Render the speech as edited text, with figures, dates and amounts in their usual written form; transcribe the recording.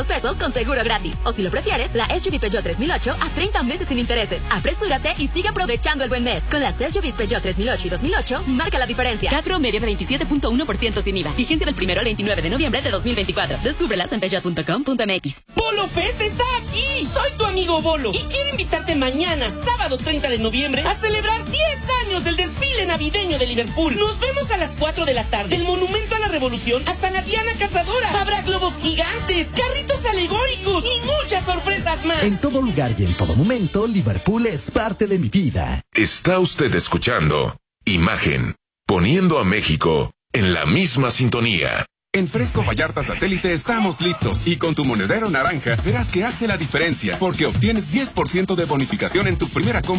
pesos con seguro gratis. O si lo prefieres, la SUV Peugeot 3008 a 30 meses sin intereses. Apresúrate y sigue aprovechando el buen mes. Con las SUVs Peugeot 3008 y 2008, marca la diferencia. CAT promedio de 27.1% sin IVA. Vigencia del 1 al 29 de noviembre de 2024. Descúbrelas en peugeot.com.mx. ¡Bolo Fest está aquí! Soy tu amigo Bolo y quiero invitarte mañana, sábado 30 de noviembre, a celebrar 10 años del desfile navideño de Liverpool. Nos vemos a las 4 de la tarde. Del Monumento a la Revolución hasta la Diana Cazadora. Habrá globos gigantes, carritos alegóricos y muchas sorpresas más. En todo lugar y en todo momento, Liverpool es parte de mi vida. Está usted escuchando Imagen, poniendo a México en la misma sintonía. En Fresco Vallarta Satélite estamos listos y con tu monedero naranja verás que hace la diferencia porque obtienes 10% de bonificación en tu primera compra